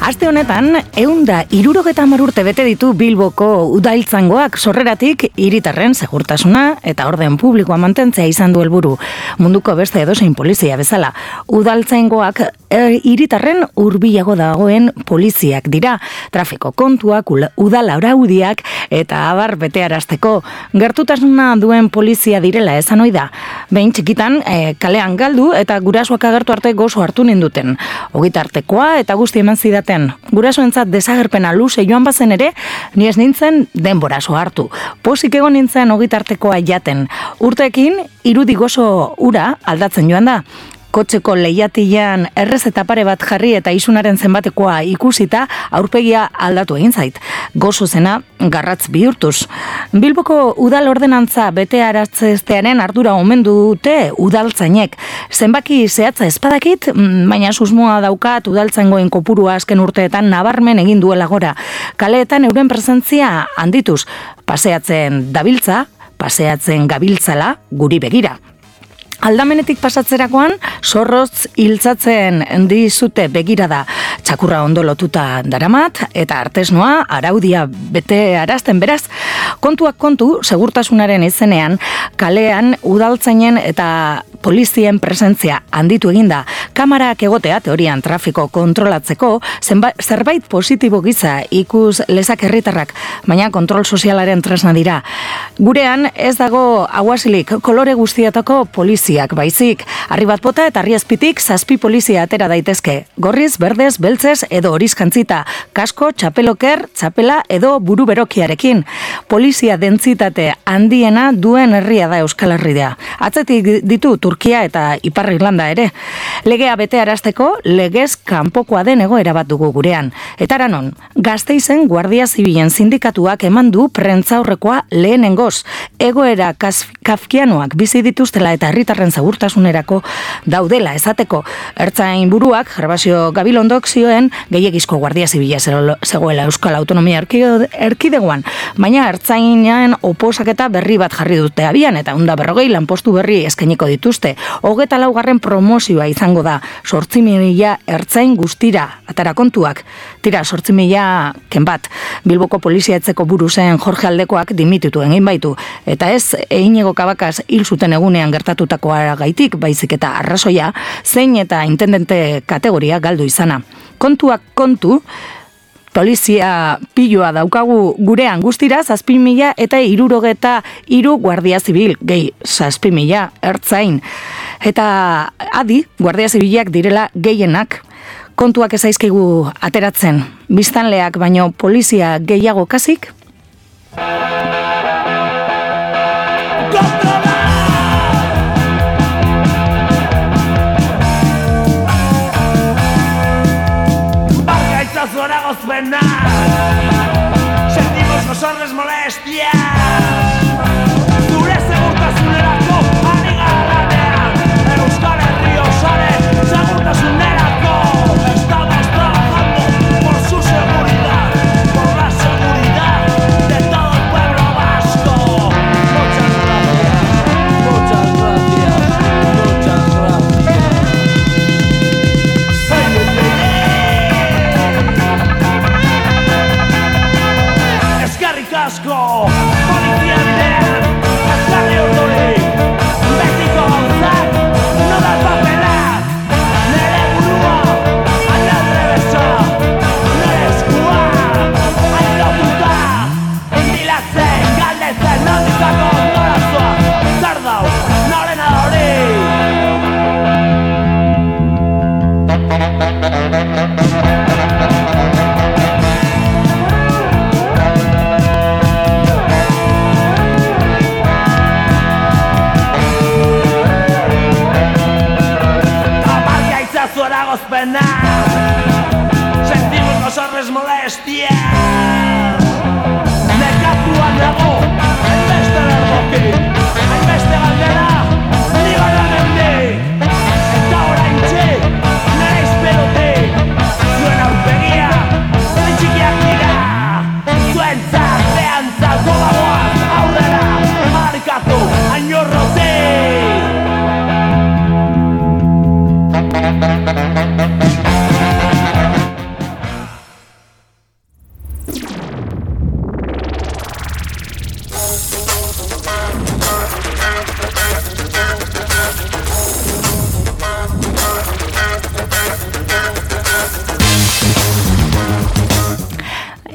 Aste honetan, 160 urte bete ditu Bilboko udaltzaingoak sorreratik hiritarren segurtasuna eta orden publikoa mantentzea izan du helburu. Munduko beste edozein polizia bezala, udaltzaingoak hiritarren hurbilago dagoen poliziak dira. Trafiko kontuak, udal araudiak eta abar betearazteko gertutasuna duen polizia direla esan ohi da. Behin txikitan kalean galdu eta gurasoak agertu arte gozo hartu ninduten. Ogitartekoa eta guzti eman zidaten. Gurasoentzat desagerpena luze joan bazen ere, ni ez nintzen denboraso hartu. Pozik egon nintzen ogitartekoa jaten. Urteekin, irudi gozo ura aldatzen joan da. Kotxeko lehiatilean errezeta pare bat jarri eta isunaren zenbatekoa ikusita aurpegia aldatu egin zait. Gozo zena garratz bihurtuz. Bilboko udal ordenantza betearaztearen ardura omen dute udaltzainek. Zenbaki zehatza espadakit, baina susmoa daukat udaltzaingoen kopurua azken urteetan nabarmen egin duela gora. Kaleetan euren presentzia handituz. Paseatzen dabiltza, paseatzen gabiltzala guri begira. Aldamenetik pasatzerakoan, zorrotz hiltzatzen dizute begirada. Txakurra ondo lotuta daramat, eta artesnoa araudia bete arazten beraz. Kontuak kontu, segurtasunaren izenean, kalean udaltzainen eta polizien presentzia handitu eginda. Kamarak egotea teorian trafiko kontrolatzeko, zerbait positibo giza ikus lezak herritarrak, baina kontrol sozialaren tresna dira. Gurean ez dago aguasilik kolore guztietako poliziak baizik. Harri bat bota eta harri azpitik 7 polizia atera daitezke. Gorriz, berdez, beltzez edo horizkantzita. Kasko, txapeloker, txapela edo buru berokiarekin. Polizia dentsitate handiena duen herria da Euskal Herria. Atzetik ditu Turkia eta Ipar Irlanda ere. Legea betearazteko legez kanpokoa den egoera bat dugu gurean. Etaranon, Gasteizen Guardia Zibilen sindikatuak eman du prentzaurrekoa lehenengoz. Egoera kafkianoak bizi dituztela eta herritarren segurtasunerako daudela esateko. Ertzain buruak, Gervasio Gabilondok zioen, gehiegizko Guardia Zibila zegoela Euskal Autonomia Erkidegoan, baina ertzainen oposaketa berri bat jarri dute abian eta 140 lanpostu berri eskainiko dituzte. 24. promozioa izango da, 8.000 ertzain guztira, atara kontuak. Tira, 8.000 kenbat. Bilboko polizia etzeko buru zen Jorge Aldekoak dimititu egin baitu. Eta ez, Iñigo Cabacas hil zuten egunean gertatutakoa gaitik, baizik eta arrazoia, zein eta intendente kategoria galdu izana. Kontuak kontu, polizia piloa daukagu gurean guztira, 7.000 eta 63 Guardia Zibil, gehi 7.000 ertzain. Eta adi, Guardia Zibilak direla gehienak. Kontuak ezaizkigu ateratzen, biztanleak baino polizia gehiago kasik? Sentimos nosotros molestias. Zure segurtasunerako ari garanean. Euskal Herria osaren segurtasunerako. Estamos trabajando por su seguridad, por la seguridad de todo el pueblo vasco. Muchas gracias, muchas gracias, muchas gracias. Eskerrik asko.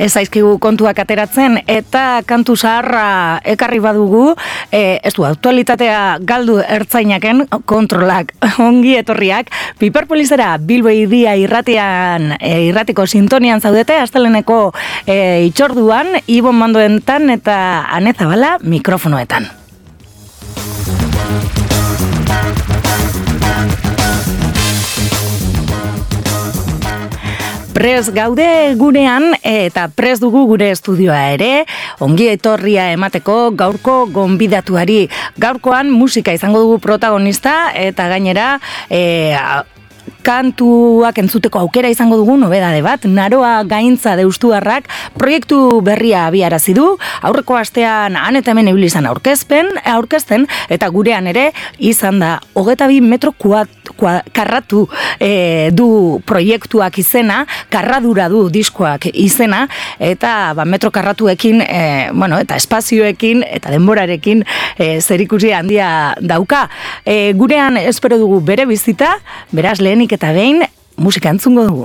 ez zaizkigu kontuak ateratzen, eta kantu zaharra ekarri badugu, ez du, aktualitatea galdu ertzainaken kontrolak, ongi etorriak, Piperpolisera Bilbo Iria irratiko sintonian zaudete, asteleneko itxorduan, Ibon Mandoentan eta Ane Zabala mikrofonoetan. Prez gaude gurean eta prez dugu gure estudioa ere, ongi etorria emateko gaurko gonbidatuari. Gaurkoan musika izango dugu protagonista eta gainera kantuak entzuteko aukera izango dugu nobedade bat, Naroa Gaintza Deustuarrak proiektu berria abiarazi du, aurreko astean han eta hemen ibili izan aurkezten, eta gurean ere izan da 22 metro karratu du proiektuak izena, karradura du diskoak izena, eta metro karratuekin, eta espazioekin eta denborarekin zerikusi handia dauka. Gurean espero dugu bere bizita, beraz lehenik eta behin musika entzungo dugu.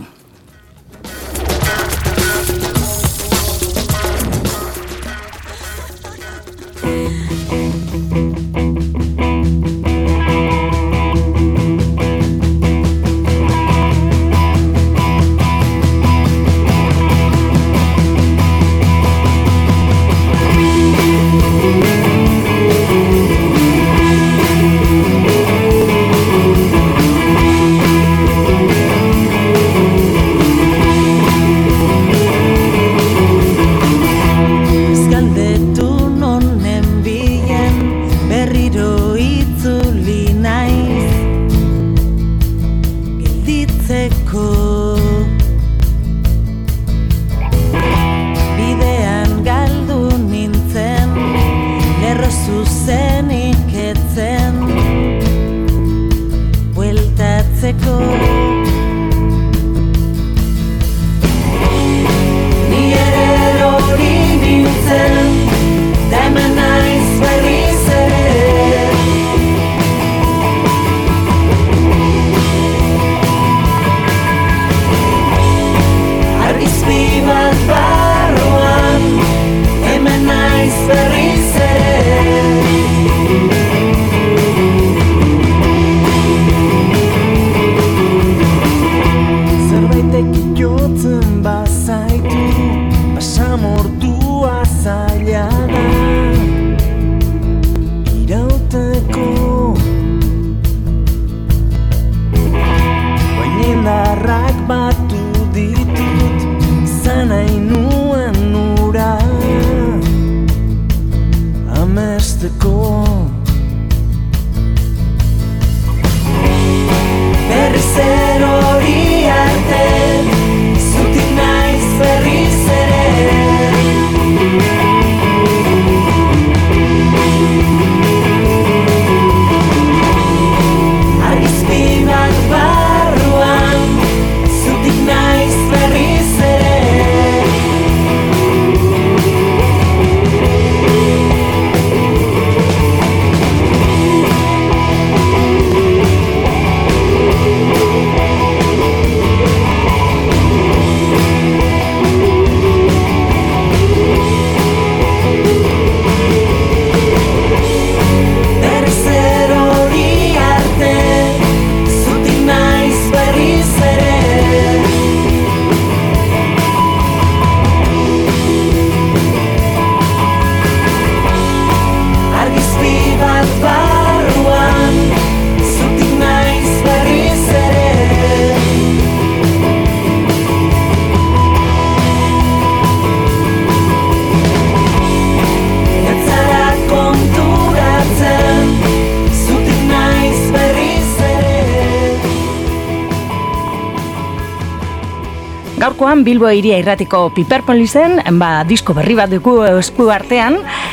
Gaurkoan Bilbo Iria irratiko Piperpolisen, disko berri bat dugu esku artean,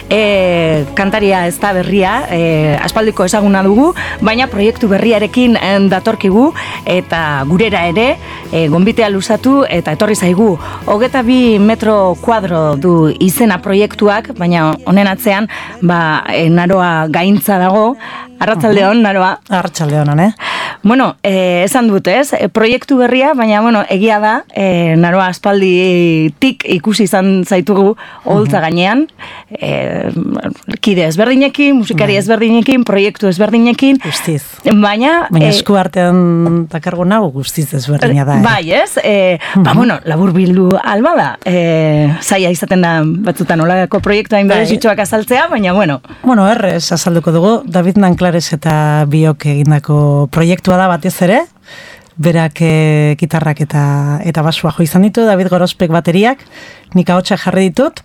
kantaria ez da berria, aspaldiko ezaguna dugu, baina proiektu berriarekin datorkigu, eta gurera ere, gonbitea luzatu eta etorri zaigu. 22 metro kuadro du izena proiektuak, baina honen atzean, Naroa Gaintza dago. Arratsaldeon, Naroa. Arratsaldeon, Bueno, esan dut, ez? Proiektu berria, baina, bueno, egia da, naroa aspalditik ikusi izan zaitugu oholtza gainean, kide ezberdinekin, musikari ezberdinekin, proiektu ezberdinekin. Guztiz. Baina esku artean dakargo nago guztiz ezberdina da. Bai, ez? Bueno, labur bildu alba da. Zaila izaten da batzutan olako proiektu hain berezitxoak azaltzea, baina, bueno. Bueno, errez azalduko dugu, David Nanclares eta biok egindako proiektua da batez ere, berak gitarrak eta basua jo izan ditu, David Gorospek bateriak, nik ahotsak jarri ditut,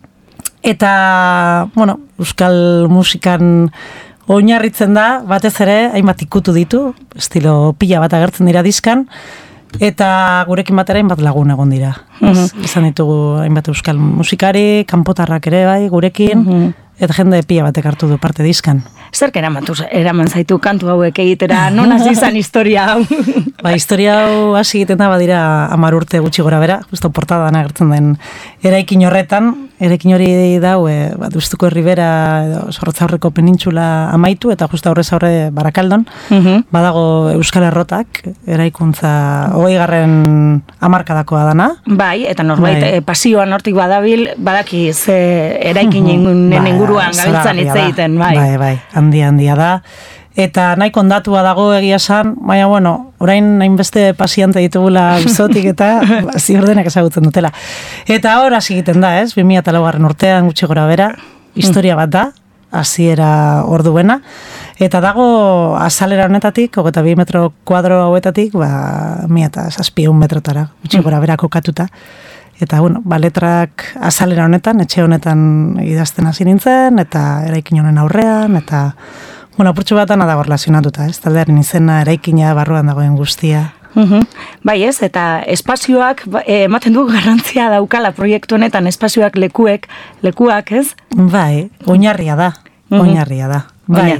eta, bueno, euskal musikan oinarritzen da, batez ere, hainbat ikutu ditu, estilo pila bat agertzen dira diskan, eta gurekin batera hainbat lagun egon dira. Izan ditugu hainbat euskal musikari, kanpotarrak ere bai, gurekin, eta jende pila batek hartu du parte diskan. Zerk eraman zaitu kantu hauek egitera, non hasi izan historia hau? Historia hau hasi egiten da badira 10 urte gutxi gora bera, justo portadan agertzen den eraikin horretan, eraikin hori dau, Deustuko Herribera edo Zorrotzaurreko penintxula amaitu, eta justo aurrez aurre Barakaldon, badago Euskal Errotak, eraikuntza 20. hamarkadakoa dana. Bai, eta norbait pasioan hortik badabil, badaki ze eraikinen inguruan gabiltzan hitz egiten, bai. Bai, handia da. Eta nahi kondatua dago egia esan, baina, bueno, orain hainbeste pasiante ditugula uzotik eta ziordenak ezagutzen dutela. Eta hor hasi egiten da, ez? 2004 urtean gutxi gora bera, historia bat da, hasiera orduena, eta dago azalera honetatik, 22 metro kuadro hauetatik, 1,700 metrotara, gutxi gora bera kokatuta. Eta, bueno, letrak azalera honetan, etxe honetan idazten hasi nintzen, eta eraikin honen aurrean, eta, bueno, apurtxu bat dago relazionatuta, ez? Taldearen izena, eraikina, barruan dagoen guztia. Bai, ez, eta espazioak, ematen du garrantzia daukala proiektu honetan, espazioak lekuak, ez? Bai, oinarria da. Bai.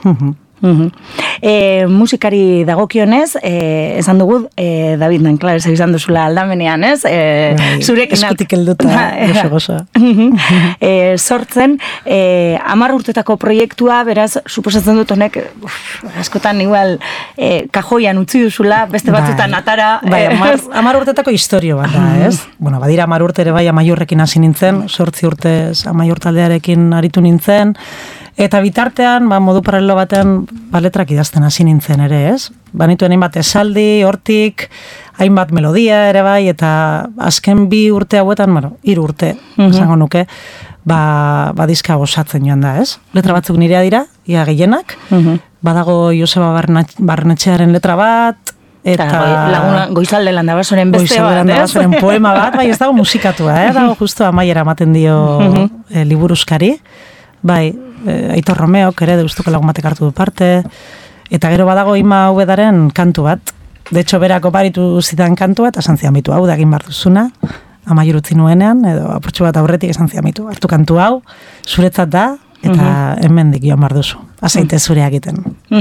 Musikari dagokionez, esan dugu, David Nanclares izan duzula aldamenean, ez? Zurekin eskutik helduta, gozo. Sortzen, 10 urtetako proiektua, beraz, suposatzen dut honek, askotan igual, kajoian utzi duzula, beste batzutan atara. Bai, 10 urtetako historio bat da, ez? Bueno, badira 10 urte ere bai Amaiurrekin hasi nintzen, 8 urtez Amaiur taldearekin aritu nintzen, eta bitartean, modu paralelo batean, letrak idazten hasi nintzen ere, ez? Banituen hainbat esaldi, hortik, hainbat melodia ere bai, eta azken 2 urte hauetan, 3 urte, esango nuke, diska gozatzen joan da, ez? Letra batzuk nirea dira, ia gehienak, badago Joseba Barnetxearen letra bat, eta Goizalde Landabasoren beste bat, poema bat, bai, ez dago musikatua, dago justo amaiera ematen dio liburuzkari, bai, Aitor Romeok ere Deustuko lagun batek hartu du parte, eta gero badago Ima Ubedaren kantu bat, de hecho berako baritu zidan kantua, eta esan ziamitu hau da egin behar duzuna, Amaiur utzi nuenean, edo apurtxu bat aurretik esan ziamitu, hartu kantu hau, zuretzat da, eta hemendik joan behar duzu, azeite zure egiten.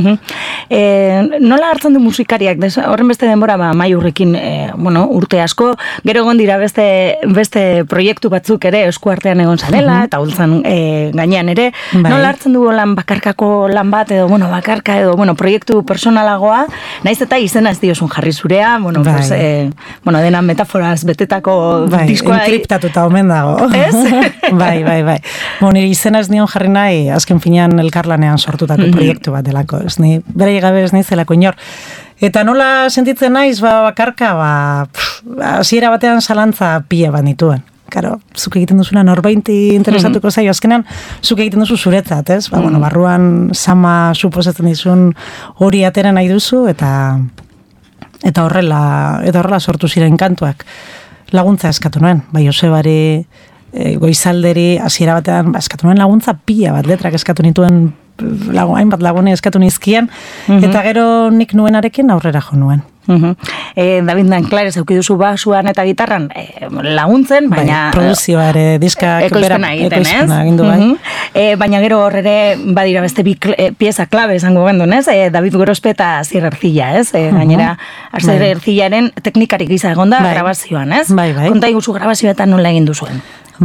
Nola hartzen du musikariak, horren beste denbora Amaiurrekin, urte asko, gero egon dira beste proiektu batzuk ere eskuartean egon zarela, eta hultzan gainean ere, nola hartzen du lan bakarkako lan bat, edo bakarka, edo proiektu personalagoa, naiz eta izena ez diozun jarri zurea, dena metaforaz betetako diskoa. Enkriptatuta omen dago. Ez? Bai. Nire izena ez nion jarri nahi, azken finean elkarlanean sortutako proiektu bat delako. Ez ni, bere gabe ez zelako inor. Eta nola sentitzen naiz, bakarka, hasiera batean zalantza pila bat nituen. Karo, zuk egiten duzuna norbainti interesatuko zaio, azkenean zuk egiten duzu zuretzat, ez? Barruan sama suposatzen dizun hori atera nahi duzu, eta horrela sortu ziren kantuak. Laguntza eskatu nuen, Josebari, Goizalderi, hasiera batean, eskatu nuen laguntza pila bat, letrak eskatu nituen, hainbat lagune eskatu nizkien, eta gero nik nuenarekin aurrera jo nuen. David Nanclares eukiduzu basuan eta gitarran laguntzen, baina produzioa ere diskak ekoizpena egiten, ez? Baina gero horre badira beste bi pieza klabe esango gendun, ez? David Gorospe eta Asier Ercilla, ez? Gainera, Asier Ercillaren teknikarik gisa egonda grabazioan, ez? Konta iguzu grabazioetan nola egin duzuen?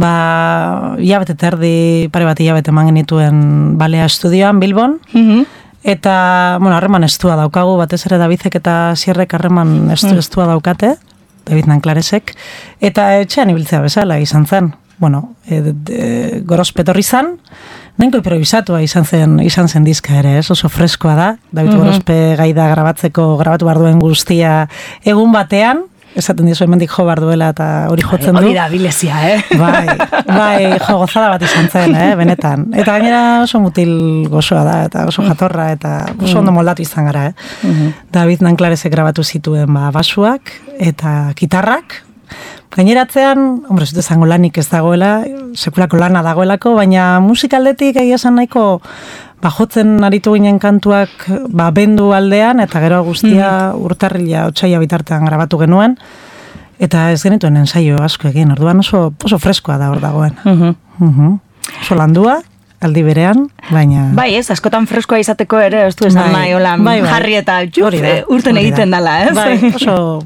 Hilabete terdi, pare bat hilabete eman genituen Balea Estudioan, Bilbon, Eta, bueno, harreman estua daukagu, batez ere Davidek eta Sierrek harreman estua daukate, David Nanklaresek, eta etxean ibiltzea bezala izan zen. Bueno, Gorospe etorri zen, nahiko improvisatua izan zen diska ere, oso freskoa da. David Gorospe gaida grabatu behar duen guztia egun batean, esaten dizu hemendik jo behar duela eta hori jotzen du. Hori da, bilezia, Bai, jo gozada bat izan zen, benetan. Eta gainera oso mutil gozoa da, eta oso jatorra, eta oso ondo moldatu izan gara, David Nanklaresek grabatu zituen basuak eta gitarrak. Gaineratzean, hombre, ez dut esango lanik ez dagoela, sekulako lana dagoelako, baina musikaldetik egia esan nahiko jotzen aritu ginen kantuak bendu aldean, eta gero guztia urtarrila otsaila bitartean grabatu genuen, eta ez genituen ensaio asko egin, orduan oso freskoa da hor dagoen. Oso landua, aldi berean, baina... Bai, ez, askotan freskoa izateko ere, ez du esan nahi, hola, jarri eta urten egiten dela, ez? Bai, oso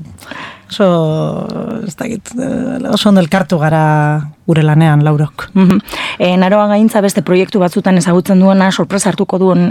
ondo elkartu gara gure lanean, Laurok. Naroa Gaintza beste proiektu batzutan ezagutzen duena, sorpresa hartuko duen,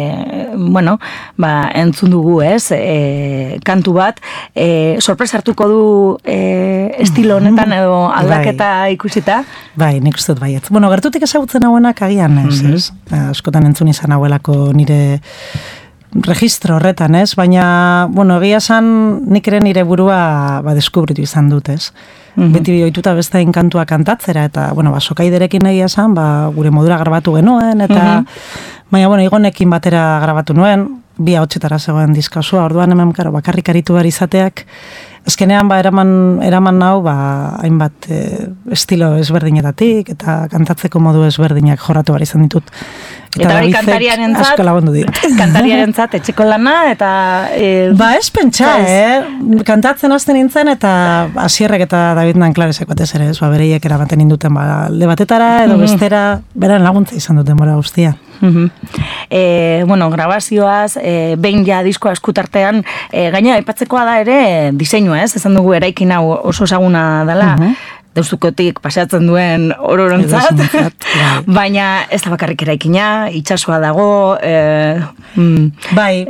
entzun dugu, ez? Kantu bat, sorpresa hartuko du estilo honetan edo aldaketa ikusita? Bai, nik uste dut baiet. Bueno, gertutik ezagutzen hauenak agian, ez? Askotan entzun izan hauelako nire registro horretan, ez? Baina, bueno, egia esan nik ere nire burua deskubritu izan dut, ez? Beti ohituta beste kantua kantatzera, eta, bueno, sokaiderekin egia esan, gure modura grabatu genuen, eta, baina, bueno, Igonekin batera grabatu nuen, 2 ahotsetara zegoen diska osoa, orduan hemen, bakarrik aritu behar izateak, azkenean, eraman hau, hainbat estilo ezberdinetatik, eta kantatzeko modu ezberdinak jorratu behar izan ditut. Eta hori kantariarentzat etxeko lana, eta... ez pentsa, kantatzen hasten nintzen, eta Asierrek eta David Nanklaresek batez ere, bereiek eramaten induten alde batetara, edo bestera, beran laguntza izan duten bora guztia. Bueno, grabazioaz, behin ja diskoa eskutartean, gaina aipatzekoa da ere diseinua, ez? Esan dugu eraikin hau oso ezaguna dela, Deustukotik paseatzen duen ororontzat, baina ez da bakarrik eraikina, itsasoa dago... Bai,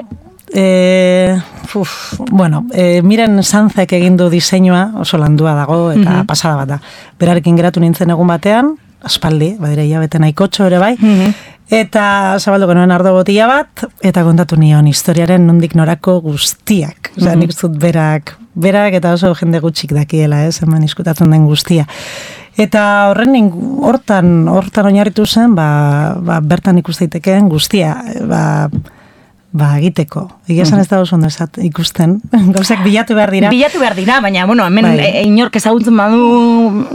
Miren Sanzek egin du diseinua, oso landua dago, eta pasada bat da. Berarekin geratu nintzen egun batean, aspaldi, badire hilabete nahikotxo ere bai, eta zabaldu genuen ardo botila bat, eta kontatu nion historiaren nondik norako guztiak. Osea, nik zut berak eta oso jende gutxik dakiela, hemen diskutatzen den guztia. Eta hortan oinarritu zen, bertan ikusteiteken guztia, egiteko. Egia esan ez da oso ondo ikusten. Gauzak bilatu behar dira. Bilatu behar dira, baina, bueno, hemen inork ezagutzen badu,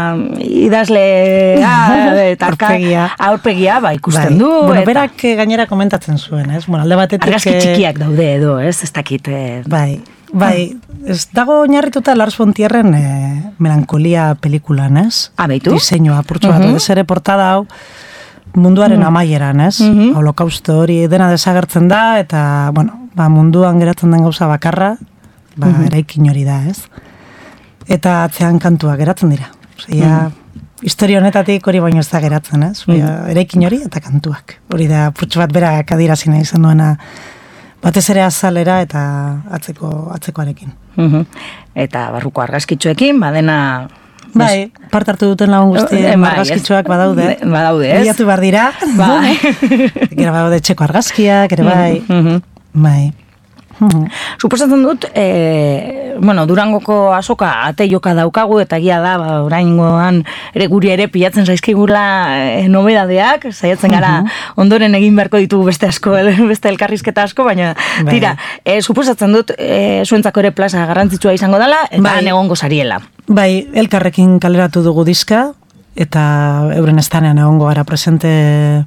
idazlea, eta aurpegia, ikusten du. Bueno, berak gainera komentatzen zuen, ez? Bueno, alde batetik... Argazki txikiak daude edo, ez? Ez dakit... Bai, ez dago oinarrituta Lars von Trierren melankolia pelikulan, ez? Beitu? Diseinua, purtsu bat, ez ere portada hau, munduaren amaieran, ez? Holokausto hori dena desagertzen da, eta, bueno, munduan geratzen den gauza bakarra, eraikin hori da, ez? Eta atzean kantua geratzen dira. Osea, historia honetatik hori baino ez da geratzen, ez? Eraikin hori eta kantuak. Hori da, purtsu bat berak adirazina izan duena, batez ere azalera eta atzekoarekin. Eta barruko argazkitxoekin, badena... Bai, parte hartu duten lagun guztien argazkitxoak badaude. Badaude, ez? Bilatu behar dira. Bai. Gero badaude txeko argazkiak, ere bai. Bai. Suposatzen dut, Durangoko azoka ate joka daukagu, eta egia da, oraingoan ere guri ere pilatzen zaizkigula nobedadeak, saiatzen gara ondoren egin beharko ditugu beste elkarrizketa asko, baina tira, suposatzen dut, zuentzako ere plaza garrantzitsua izango dela, eta egongo zariela. Bai, elkarrekin kaleratu dugu diska, eta euren estanean egongo gara presente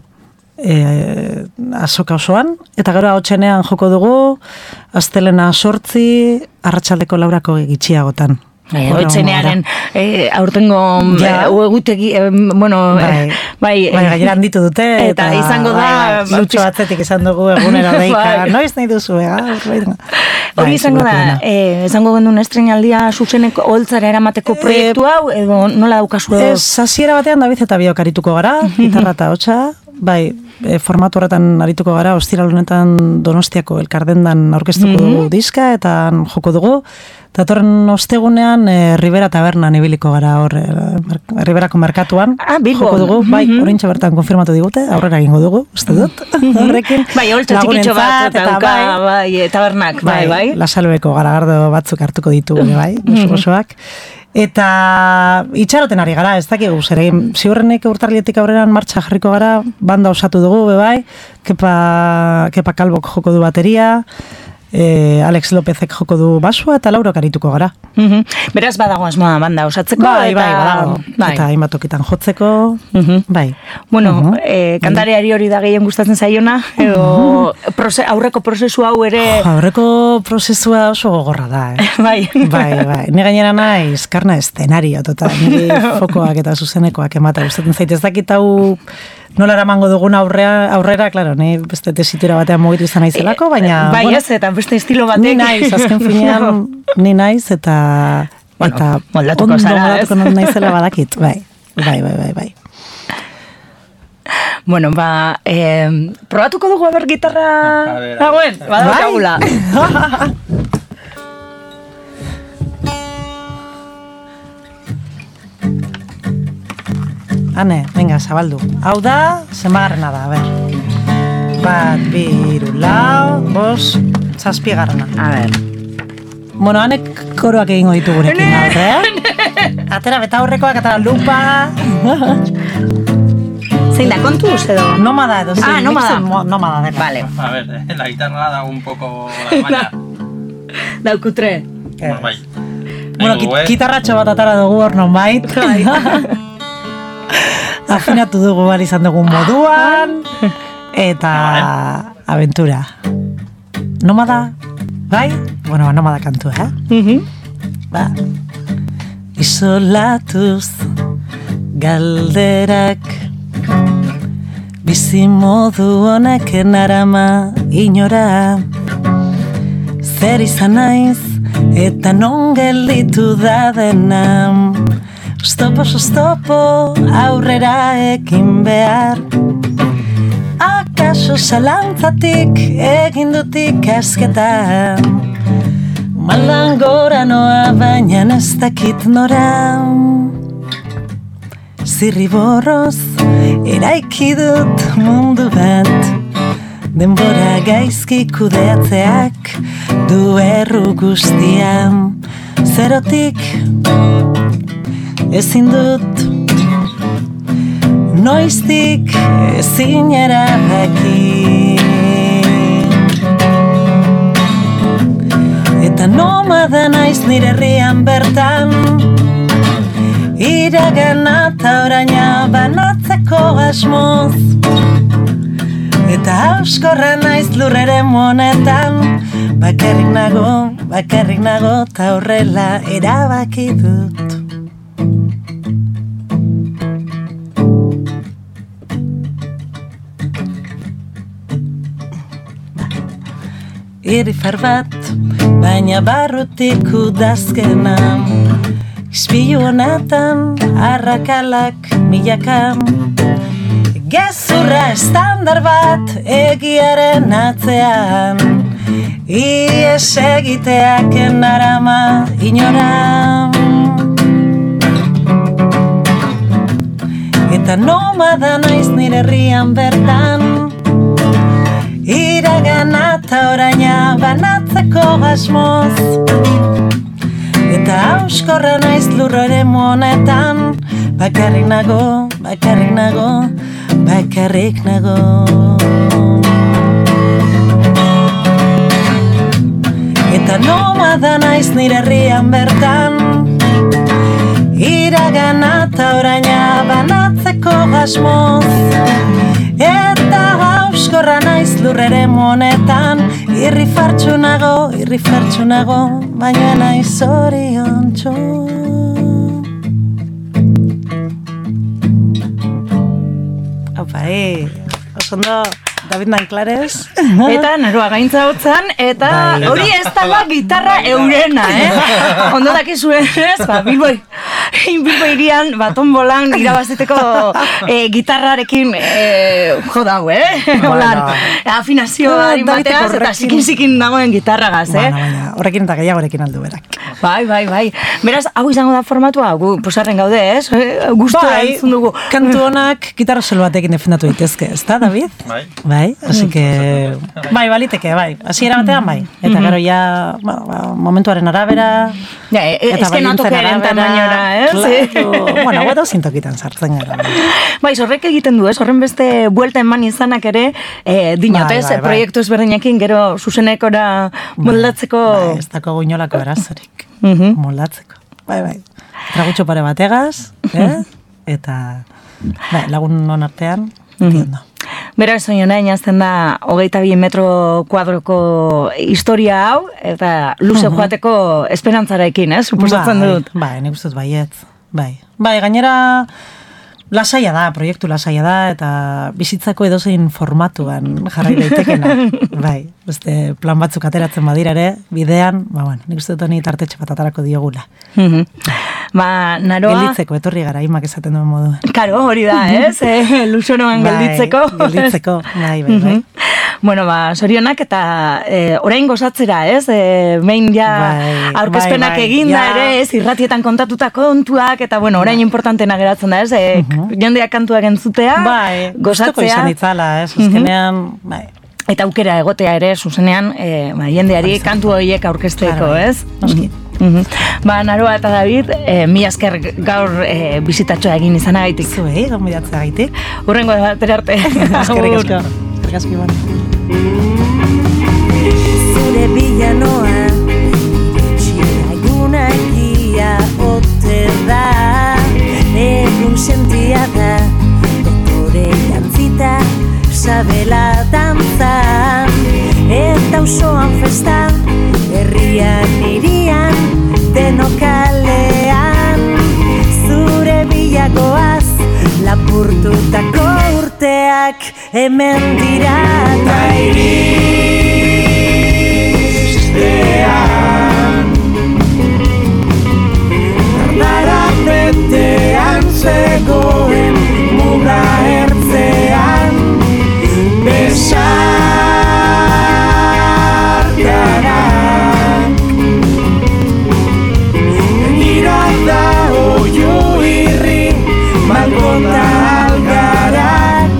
azoka osoan, eta gero ahotsenean joko dugu, astelena 8, arratsaldeko 4 gitxiagotan. Hotzenearen aurtengo egutegi, gainera handitu dute, eta izango da... Lutxo atzetik izan dugu egunera deika, noiz nahi duzu, Hori izango da, izango gendun estrenaldia zuzeneko holtzara eramateko proiektu hau, edo nola daukazu? Hasiera batean David eta biok arituko gara, gitarra eta hotsa, bai, formatu horretan arituko gara, ostiral honetan Donostiako elkardendan aurkeztuko dugu diska, eta joko dugu, eta torren ostegunean Ribera Tabernan ibiliko gara hor, Riberako merkatuan, joko dugu, bai, orintxe bertan konfirmatu digute, aurrera egingo dugu, uste dut, horrekin. Bai, holtza txikitxo bat, bai, tabernak, bai. Lasalbeko garagardo batzuk hartuko ditugu, bai, osoak. Eta itxaroten ari gara, ez dakigu zer egin. Ziurrenek urtarrietik aurreran martxa jarriko gara, banda osatu dugu, bai, Kepa Kalbok joko du bateria, Alex Lópezek joko du basua, eta Laurok arituko gara. Beraz badago asmoa banda osatzeko, bai, badago. Eta hainbat tokitan jotzeko, bai. Bueno, kantareari hori da gehien gustatzen zaiona, edo aurreko prozesu hau ere... Aurreko prozesua oso gogorra da, Bai. Bai. Ni gainera naiz karna eszenario, tota, niri fokoak eta zuzenekoak emata gustatzen zait. Ez dakit hau nola eramango dugun aurrera, klaro, ni beste tesitura batean mugitu izan naizelako, baina... Bai, ez, eta beste estilo batek. Ni naiz, azken finean, ni naiz, eta... Bueno, moldatuko zara, ez? Moldatuko naizela badakit, bai. Bueno, probatuko dugu aber gitarra... Hauen, badaukagula. Hane, venga, zabaldu. Hau da, zenbagarrena da, a ber. 1, 2, 3, 4, 5, 6 garrana. A ber. Bueno, hanek koroak egingo ditu gurekin, aurre. Atera betaurrekoak, atera lupa. Zein da, kontuz edo? Nómada edo, sí. Nómada dela. Vale. A ver, la guitarra da un poco la malla. Daukutre. Bueno, bai. Bueno, gitarratxo bat atara dugu hor nonbait. Afinatu dugu bali izan dugun moduan, eta aventura. Nómada, bai? Bueno, nómada kantu, Ba. Isolatuz galderak bizi modu honek narama inora. Zer izan naiz eta non gelditu da dena. Oztopo aurrera ekin behar. Akaso zalantzatik egin dutik esketa. Maldan gora noa baina ez dakit nora. Zirriborroz eraiki dut mundu bat. Denbora gaizki kudeatzeak du erru guztian. Zerotik ezin dut, noiztik ezin erabaki. Eta nomada naiz nire herrian bertan, iragana eta oraina banatzeko asmoz. Eta auskorra naiz lurrere monetan, bakarrik nago eta horrela erabaki dut. Irrifar bat, baina barrutik udazkena. Izpilu honetan, arrakalak milaka. Gezurra estandar bat, egiaren atzean. Ies egiteak enarama inora. Eta nomada naiz nire herrian bertan. Iragana eta oraina banatzeko asmoz. Eta auskorra naiz lurrore monetan. Bakarrik nago. Eta nomada naiz nire herrian bertan. Iragana eta oraina banatzeko asmoz. Eta auskorra naiz lurrere monetan. Irrifartxu nago, baina naiz zoriontsu. Opa, osondo. David Nanclares. Eta Naroa Gaintza hotzan, eta hori ez dala gitarra eurena, Ondo dakizuen, ez? Bilbo irian, tombolan irabaziteko gitarrarekin jo dau, Holan, afinazio harin bateaz, eta zikin dagoen gitarragaz, Baina, horrekin eta gehiagorekin aldu berak. Bai. Beraz, hau izango da formatua, gu posarren gaude, ez? Gustura entzun dugu. Kantu honak gitarra solo batekin defendatu daitezke, ez da, David? Bai, así que... Bai, baliteke, bai. Hasiera batean, bai. Eta gero ja, momentuaren arabera... Ja, ezken atokeren tamainora, ez? Bueno, guedo zintokitan sartzen gara. Bai, horrek egiten du, ez? Horren beste buelta eman izanak ere, dinot, ez? Proiektu ezberdinekin, gero zuzenekora moldatzeko... Bai, ez dako guinolako erazorik. Moldatzeko. Bai. Tragutxo pare bategaz, eta lagun non artean, entiendo. Beraz, oinona, inazten da 22 metro kuadroko historia hau, eta luze joateko esperantzarekin, suposatzen dut. Bai, nik ustez baiet. Bai, gainera lasaia da, proiektu lasaia da, eta bizitzako edozein formatuan jarrai daitekena. Bai, beste plan batzuk ateratzen badira ere, bidean, nik uste dut honi tartetxe bat atarako diogula. Naroa... Gelditzeko, etorri gara, imak esaten duen moduen. Karo, hori da, ez? Luxoroan gelditzeko. Gelditzeko, bai. Bueno, sorionak eta orain gozatzera, ez? Behin ja aurkezpenak eginda ere, ez? Irratietan kontatutako kontuak, eta orain importantena geratzen da, ez? Jendeak kantuak entzutea, gozatzea. Gustoko izan ditzala, ez? Azkenean, bai. Eta aukera egotea ere, zuzenean, jendeari kantu horiek aurkezteko, ez? Noski. Naroa eta David, mila esker gaur bizitatxoa egin izanagaitik. Zuei, gonbidatzea gaitik. Hurrengo batera arte. Eskerrik asko. Zure bilanoa, txiraguna egia ote da, egun sentia da, doktore jantzita, sabela dantzan, eta osoan festa, herrian irian, denokalean, zure bilagoaz, lapurtutako urteak hemen dira. Ta iristean, dardara betean zegoen muga ertzean, besarkarak begirada oio irri malkota algarak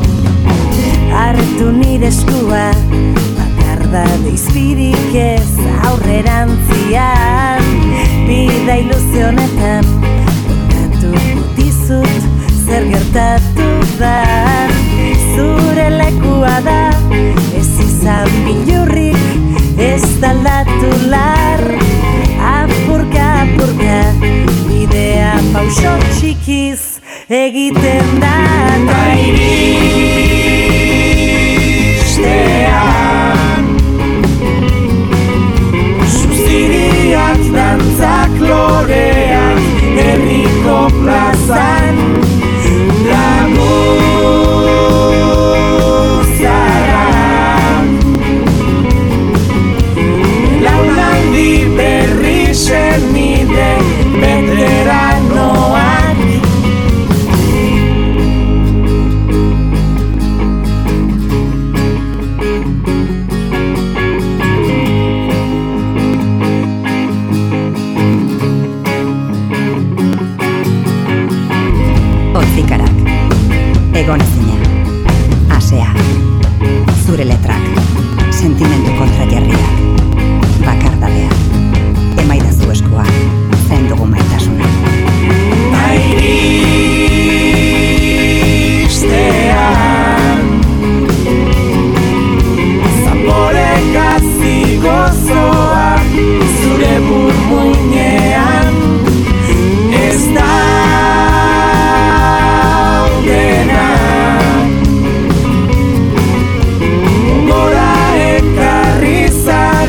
hartu nire eskua bakarda deizpirik ez aurrerantzian bida iluzionetan kontatu dizut zer gertatu da zure lekua da ez izan bilurrik ez daldatu lar apurka bidea pauso txikiz egiten da ta iristean zuziriak dantzak loreak herriko plazan nire veteranoak Otzikarak, egon ezina, asea, zure letrak, sentimendu kontrajarriak, bakardadea. Emaidazu eskua, zain dugu maitasuna. Iristean zaporek hazi gozoak zure burmuinean ez daudenak gora ekarri zara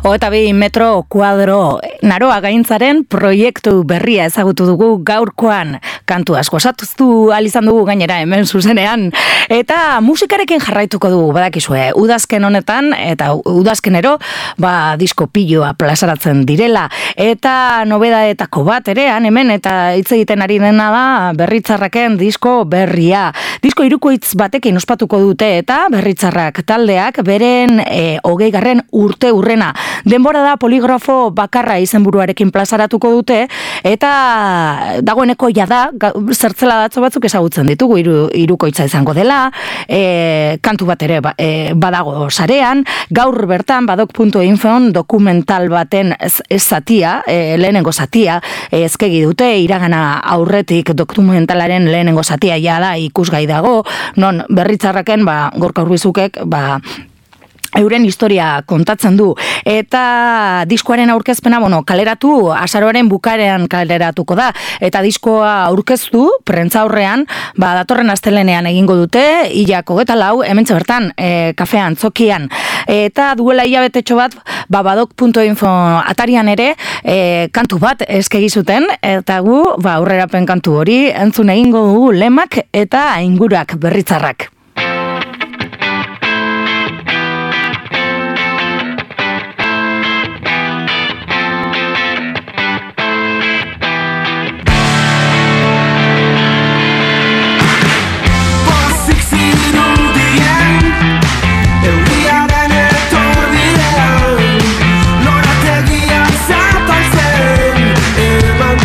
22 metro kuadro Naroa Gaintzaren proiektu berria ezagutu dugu gaurkoan. Kantu asko osatu izan dugu gainera hemen zuzenean. Eta musikarekin jarraituko dugu, badakizue, udazken honetan, eta udazkenero, disko piloa plazaratzen direla. Eta nobedaetako bat erean, hemen, eta hitz egiten ari dena da, Berritzarraken disko berria. Disko hirukoitz batekin ospatuko dute, eta Berritzarrak taldeak beren 20. urte urrena. Denbora da poligrafo bakarra izenburuarekin plazaratuko dute, eta dagoeneko jada, zertzela datzo batzuk ezagutzen ditugu, hirukoitza izango dela, kantu bat ere badago sarean, gaur bertan badok.info dokumental baten zatia, lehenengo zatia, ezkegi dute, iragana aurretik dokumentalaren lehenengo zatia jada ikusgai dago, non Berritzarraken, Gorka Urbizukek, euren historia kontatzen du. Eta diskoaren aurkezpena, kaleratu, azaroaren bukarean kaleratuko da. Eta diskoa aurkeztu, prentza aurrean, datorren astelenean egingo dute, hilako eta lau, hementxe bertan, kafean, zokian. Eta duela hilabetetxo bat, badok.info atarian ere, kantu bat eskegi zuten, eta gu, aurrerapen kantu hori, entzun egingo dugu lemak eta ingurak Berritzarrak.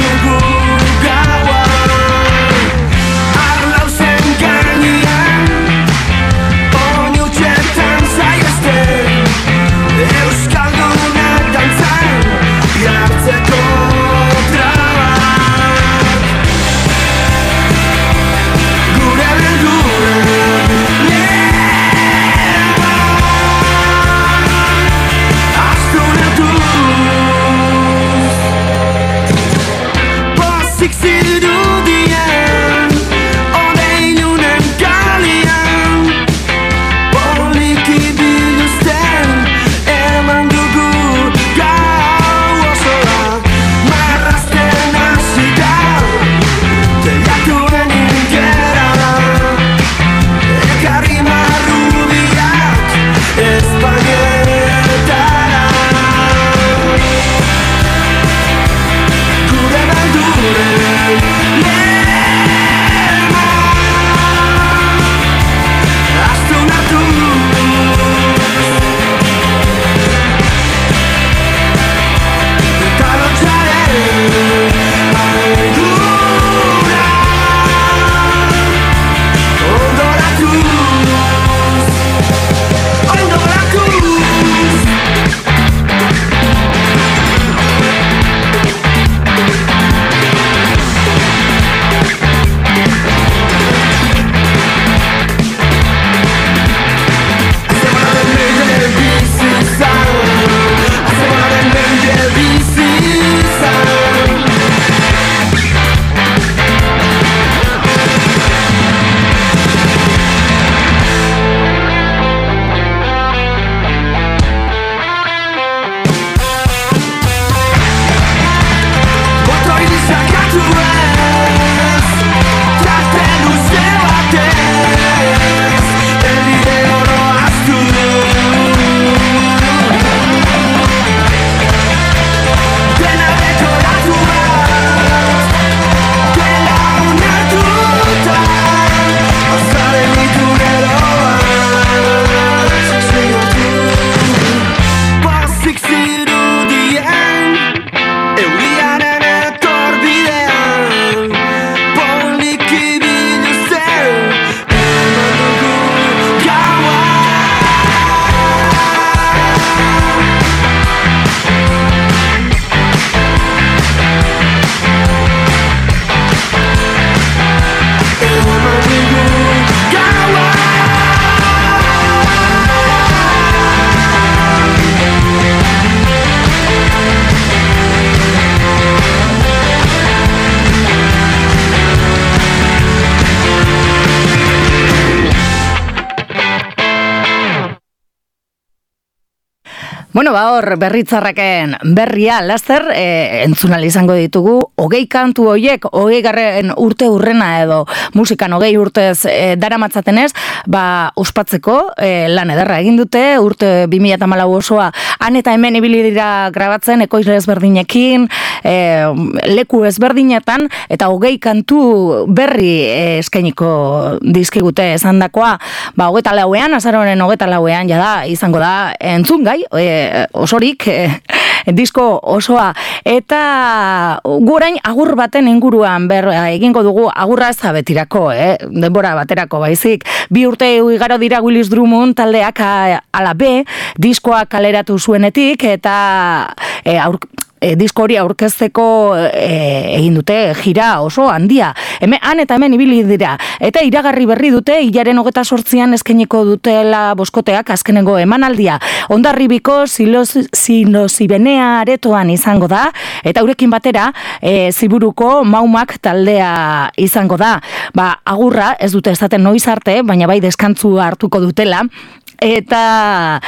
Arlauzen gainean Bueno, hor berritzarraken berria laster entzunal izango ditugu 20 kantu hoiek 20. urte urrena edo musikan 20 urtez daramatzatenez, ospatzeko lan ederra egin dute, urte 2014 osoa han eta hemen ibili dira grabatzen ekoizle ezberdinekin, leku ezberdinetan eta 20 kantu berri eskainiko dizkigute esandakoa, 24ean, azaroaren 24ean jada izango da entzungai, osorik, disko osoa, eta gurain agur baten inguruan egingo dugu, agurra ez da betirako, denbora baterako baizik, 2 urte igaro dira Willis Drummond taldeak ala B, diskoa kaleratu zuenetik, eta disko hori aurkezteko egin dute gira oso handia. Han eta hemen ibili dira. Eta iragarri berri dute, hilaren 28an eskainiko dutela boskoteak azkenengo emanaldia. Hondarribiko Silosibenea aretoan izango da, eta eurekin batera Ziburuko Maumak taldea izango da. Agurra, ez dute esaten noiz arte, baina bai deskantzua hartuko dutela. Eta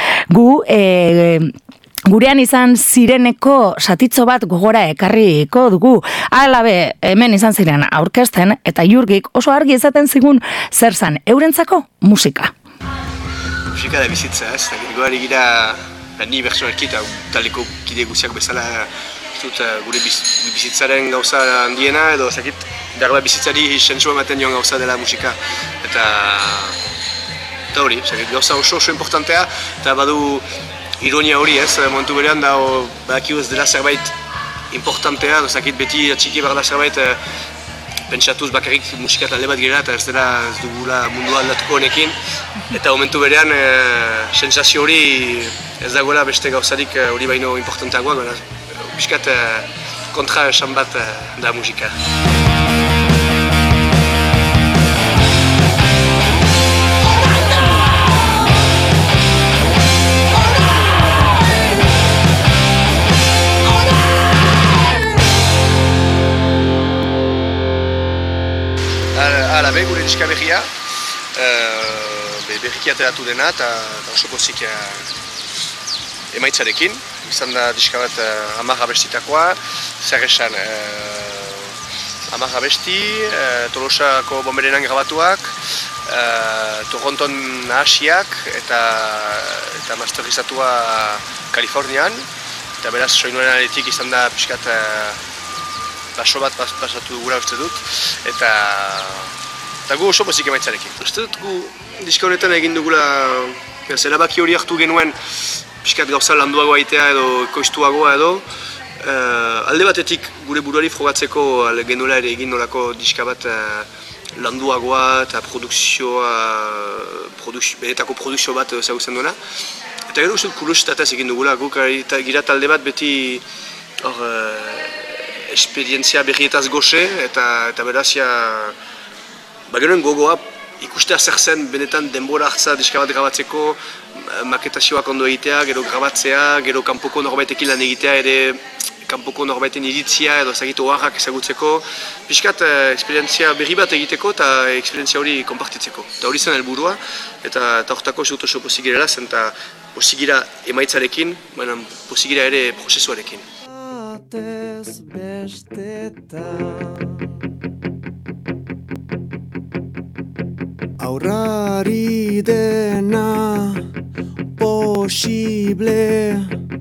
gurean izan zireneko satitzo bat gogora ekarriko dugu. Alabe, hemen izan ziren aurkezten, eta Jurgik oso argi ezaten zigun zer zan eurentzako musika. Musika da bizitza, ez? Goari gira, ni bertsoarki eta taleko kide guziak bezala gure bizitzaren gauza handiena, edo zakit, behar bizitzari sentsua ematen joan gauza dela musika. Eta hori, gauza oso importantea, eta badu ironia hori ez, momentu berean da badakiu ez dela zerbait importantea, zakit beti atxiki behar da zerbait pentsatuz bakarrik musika talde bat gira eta ez dugula mundua aldatuko honekin, eta momentu berean sensazio hori ez dagoela beste gauzarik hori baino importanteagoa, biskat kontra esan bat da musika. Alabe, gure diska berria, berriki ateratu dena eta oso pozik emaitzarekin. Izan da diska bat 10 abestitakoa, zer esan 10 abesti, Tolosako Bomberenan grabatuak, Toronton nahasiak eta masterizatua Kalifornian. Eta beraz, soinuaren aretik izan da pixkat baso bat pasatu dugula uste dut, eta gu oso pozik emaitzarekin. Uste dut gu diska honetan egin dugula erabaki hori hartu genuen pixkat gauza landuagoa aitea edo ekoiztuagoa edo alde batetik gure buruari frogatzeko genuela ere egin nolako diska bat landuagoa eta benetako produkzio bat ezagutzen duena. Eta gero uste dut kuriositatez egin dugula, guk gira talde bat beti esperientzia berrietaz goxe eta berazia genuen gogoa ikustea zer zen benetan denbora hartza diska bat grabatzeko, maketazioak ondo egitea, gero grabatzea, gero kanpoko norbaitekin lan egitea ere kanpoko norbaiten iritzia edo ezagitu oharrak ezagutzeko, pixkat esperientzia berri bat egiteko eta esperientzia hori konpartitzeko. Eta hori zen helburua eta hortako zut oso pozik girela zen eta pozik gira emaitzarekin, pozik gira ere prozesuarekin. Batez bestetan aurrari dena posible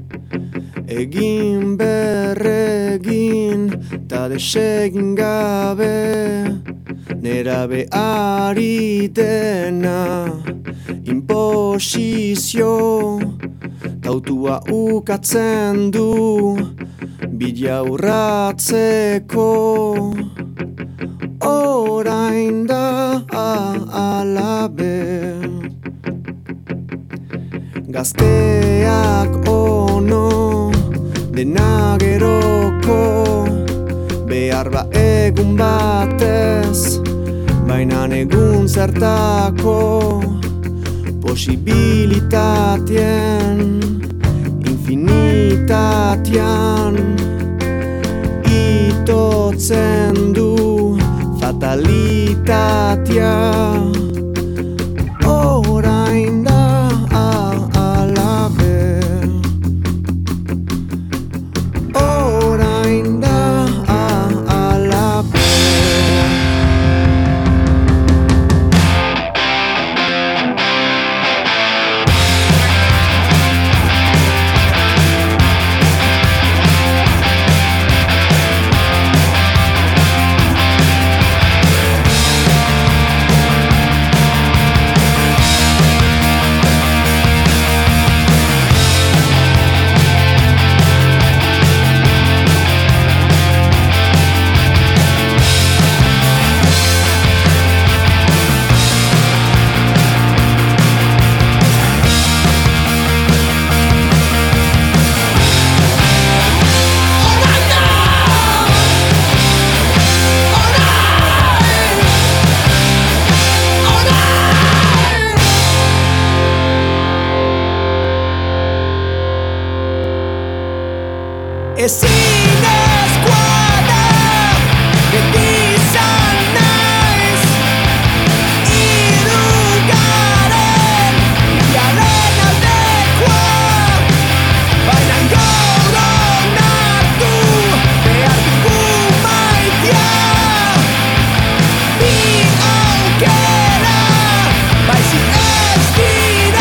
egin berregin ta desegin gabe nerabe ari dena imposizio tautua ukatzen du bidea urratzeko orain da alabe gazteak ono dena geroko behar egun batez baina egun zertako posibilitatien infinitatian itotzen du fatalitatea orain da alabe Ezinezkoa da, beti izan naiz Irugaren biaren aldekoa Baina gaur onartu behar dugu maitea Bi aukera, baizik ez dira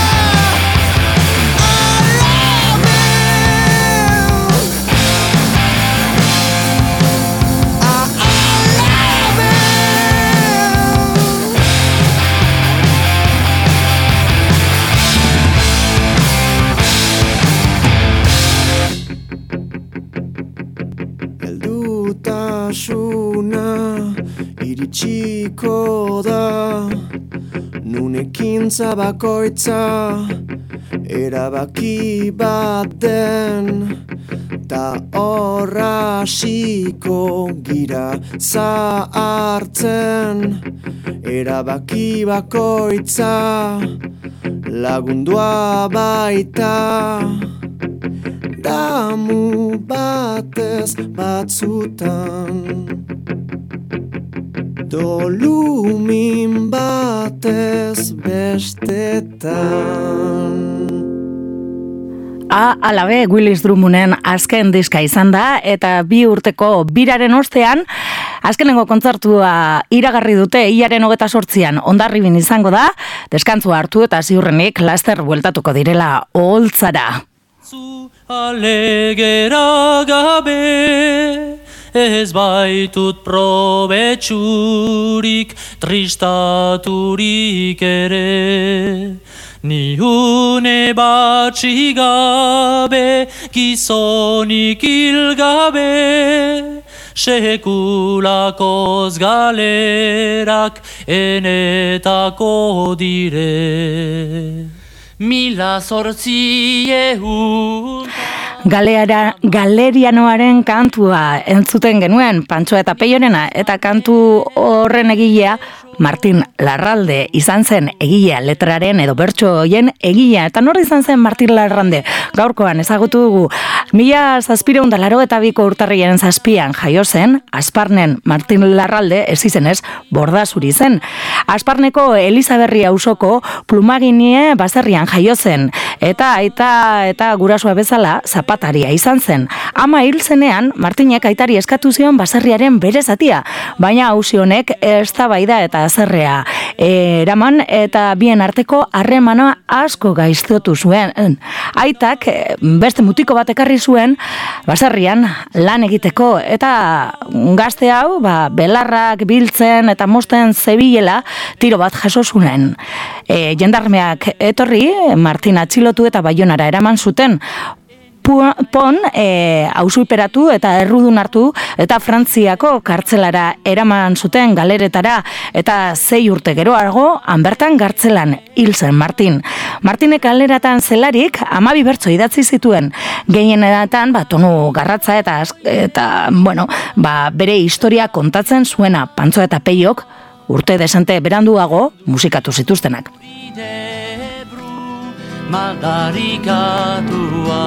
Heldutasuna iritsiko da Nun ekintza bakoitza erabaki bat den Ta horra hasiko gira zahartzen Erabaki bakoitza lagundua baita Damu batez batzutan Dolumin batez bestetan Alabe, Willis Drummonden azken diska izan da, eta 2 urteko biraren ostean, azkenengo kontzertua iragarri dute hilaren 28an Hondarribin izango da, deskantzua hartu eta ziurrenik laster bueltatuko direla oholtzara. Zu alegera gabe, ez baitut probetxurik, tristaturik ere. Ni une batxi gabe, gizonik hil gabe, sekulakoz galerak enetako dire. 1800 Galerianoaren kantua entzuten genuen Pantsoa eta Peiorena, eta kantu horren egilea Martin Larralde izan zen egilea, letraren edo bertso hoien egilea. Eta nor izan zen Martin Larralde? Gaurkoan ezagutu dugu 1782ko urtarrilaren 7an jaio zen, Asparnen Martin Larralde ez izenez Bordasuri zen. Asparneko Elizaberri auzoko Plumaginie baserrian jaio zen, eta aita eta gurasoa bezala zapataria izan zen. Ama hil zenean Martinek aitari eskatu zion baserriaren bere zatia, baina auzi honek eztabaida eta haserrea eraman eta bien arteko harremana asko gaiztotu zuen. Aitak beste mutiko bat ekarri zuen baserrian lan egiteko, eta gazte hau belarrak biltzen eta mosten zebilela tiro bat jaso zuen. Jendarmeak etorri, Martin atxilotu eta Baionara eraman zuten. Pon auzuperatu eta errudun hartu eta Frantziako kartzelara eraman zuten, galeretara, eta 6 urte geroago hanbertan gartzelan hil zen Martin. Martinek galeratan zelarik 12 bertso idatzi zituen, gehienetan tonu garratza eta bere historia kontatzen zuena. Pantsoa eta Peiok urte desente beranduago musikatu zituztenak. Madarikatua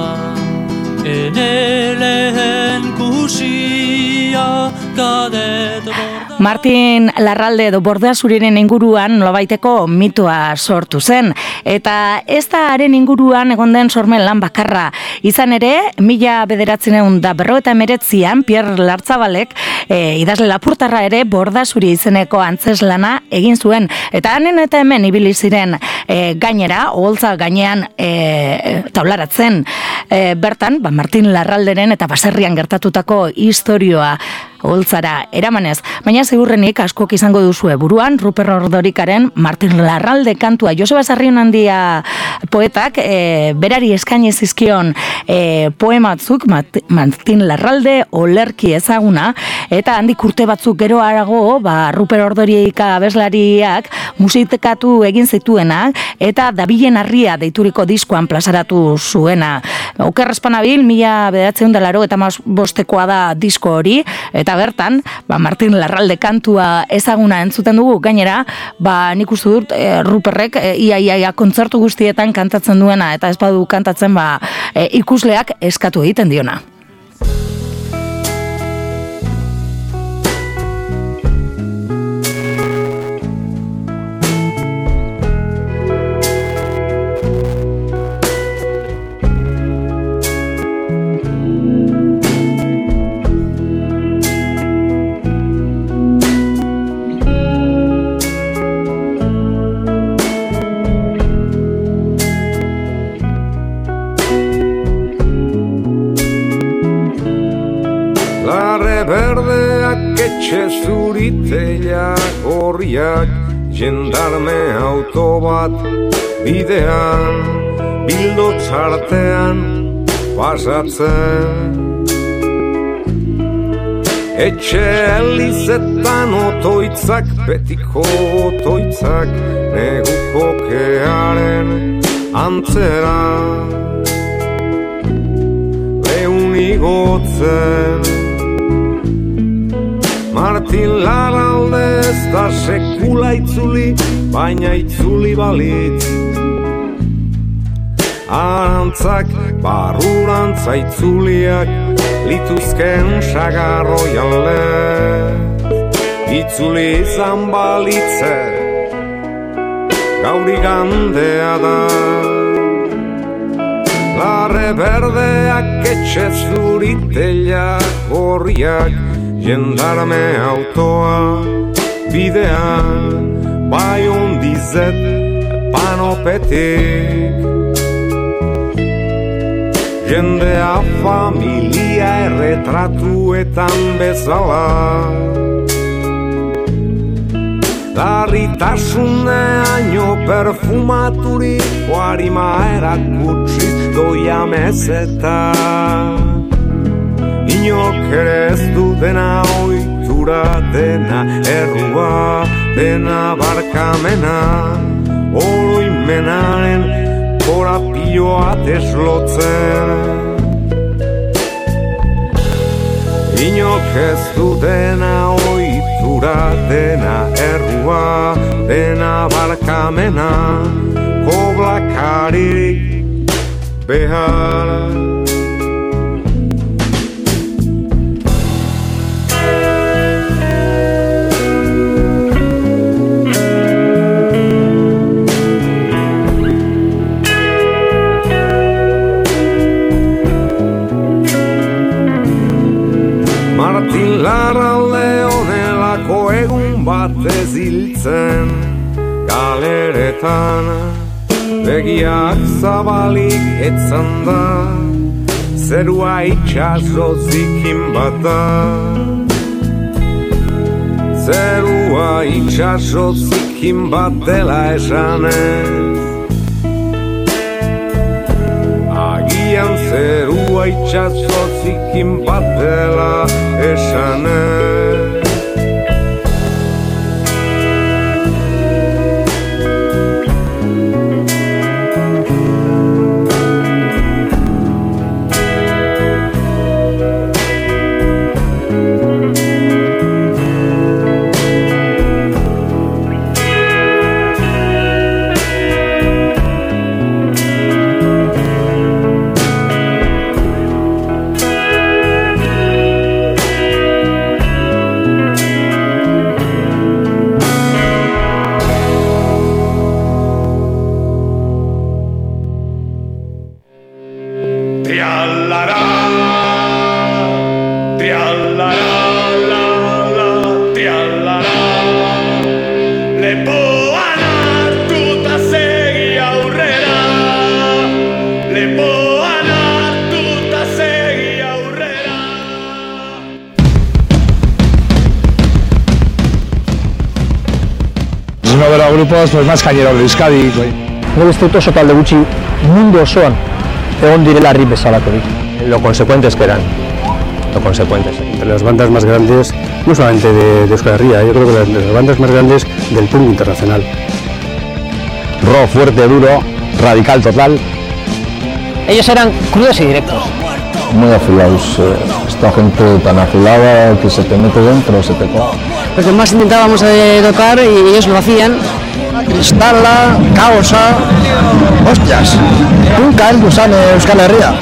enelen kusia kadet borda. Martin Larralde edo Bordasuriren inguruan nolabaiteko mitoa sortu zen, eta ez da haren inguruan egon den sormen lan bakarra. Izan ere, 1959an Pierre Lartzabalek idazle lapurtarra ere Bordasuri izeneko antzeslana egin zuen, eta hanen eta hemen ibili ziren gainera, oholtza gainean taularatzen. Bertan, Martin Larralderen eta baserrian gertatutako istorioa oholtzara eramanez, baina segurrenik askok izango duzue buruan Ruper Ordorikaren Martin Larralde kantua. Joseba Sarrionandia poetak berari eskaini zizkion poematzuk Martin Larralde olerki ezaguna, eta handik urte batzuk geroago Ruper Ordorika abeslariak musikatu egin zituena eta Dabilen Harria deituriko diskoan plazaratu zuena. Oker espanabil, 1985 da disko hori, eta bertan, Martin Larralde kantua ezaguna entzuten dugu, gainera, nik uste dut Ruperrek ia kontzertu guztietan kantatzen duena, eta ez badu kantatzen ikusleak eskatu egiten diona. Etxe zuriteak horriak jendarme auto bat bidean bildo txartean pasatzen. Etxe elizetan otoitzak, betiko otoitzak, neguko kearen antzera lehun igotzen. Martin Larralde ez da sekula itzuli, baina itzuli balitz. Arantzak, barrurantza itzuliak, lituzken sagarroian lez. Itzuli izan balitze, gauri gandea da. Larre berdeak, etxe zuriteak, gorriak, jendarme autoa bidean, bai ondizet panopetik. Jendea familia erretratuetan bezala, larritasuneaino perfumaturiko harima erakutsiz doia meseta. Inork ere ez du dena ohitura, dena errua, dena barkamena, oroimenaren korapioa deslotzen. Inork ez du dena ohitura, dena errua, dena barkamena, koblakarik behar. Martin Larralde honelako egun batez hiltzen, galeretan begiak zabalik etzan da, zerua itxaso zikin bat da. Zerua itxaso zikin bat dela esanez, agian zerua itxaso zikin bat dela esanez. Grupos pues más cañeros de Euskadi. Gure uste dut oso talde gutxi mundu osoan egon direla RIP bezalakorik. Lo consecuentes que eran. Lo consecuentes. Entre las bandas más grandes, no solamente de Euskal Herria, yo creo que las bandas más grandes del punk internacional. Rock fuerte, duro, radical total. Ellos eran crudos y directos. Muy afilados. Esta gente tan afilada que se te mete dentro, se te coge. Lo que más intentábamos tocar y ellos lo hacían. Kristala, kaosa, hostias. Nunca el gusane Euskal Herria.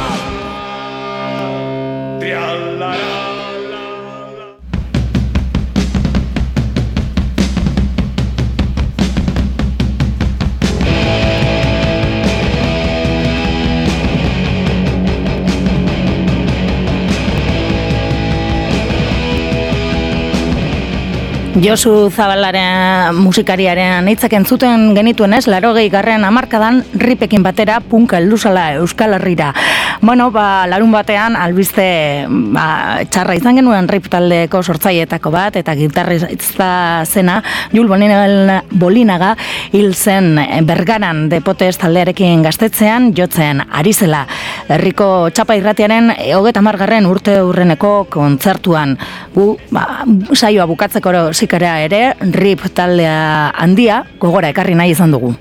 Josu Zabalaren musikariaren hitzak entzuten genituen ez, 80. hamarkadan ripekin batera punka heldu zela Euskal Herrira. Bueno, larun batean albiste txarra izan genuen rip taldeko sortzailetako bat, eta gitarrista zena Jul Bolinaga hil zen Bergaran Depotes taldearekin gaztetzean jotzen ari zela. Herriko txapa irratiaren 30. urte hurreneko kontzertuan. Gu saioa bukatzeko zikara ere, rip taldea handia gogora ekarri nahi izan dugu.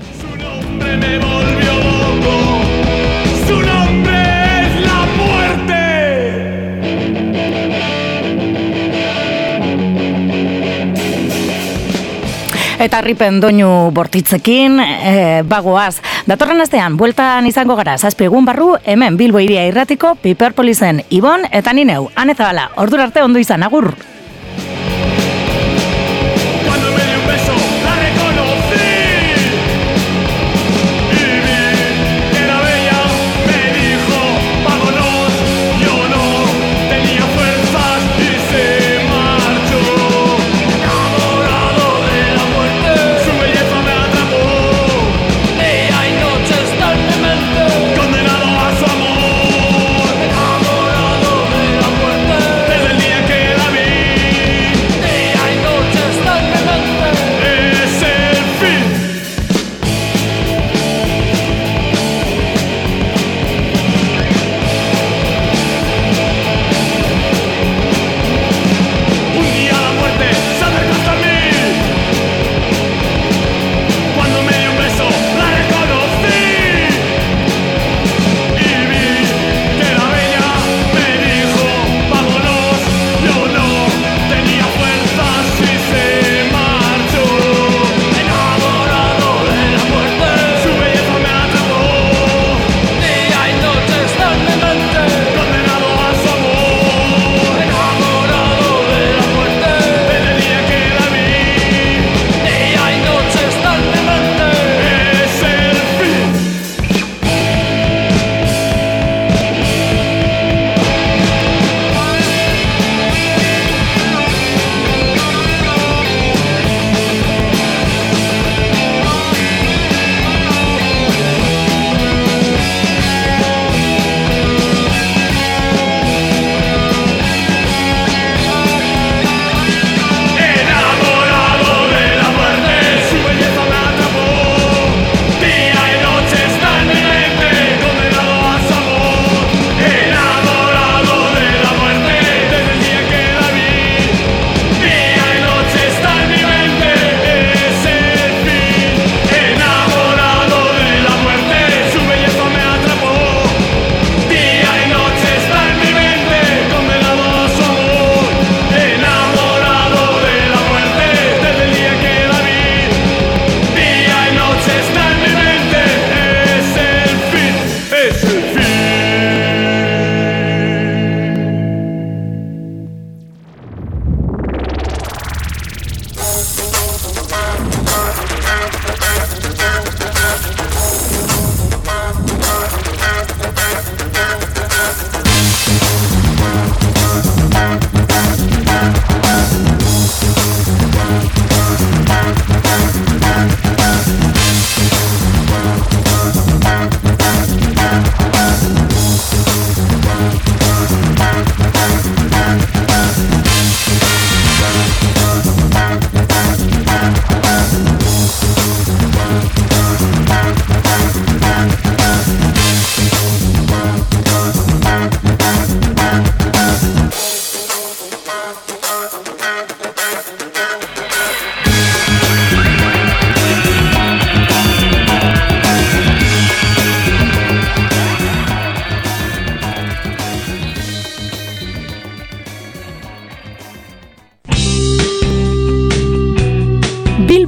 Eta ripen doinu bortitzekin, bagoaz. Datorren astean, bueltan izango gara, 7 egun barru, hemen Bilbo Hiria Irratiko, Piperpolisen Ibon, eta ni neu, Ane Zabala. Ordura arte ondo izan, agur! Desde el día que la vi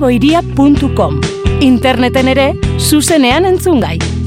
bilboiria.com. Interneten ere, zuzenean entzungai.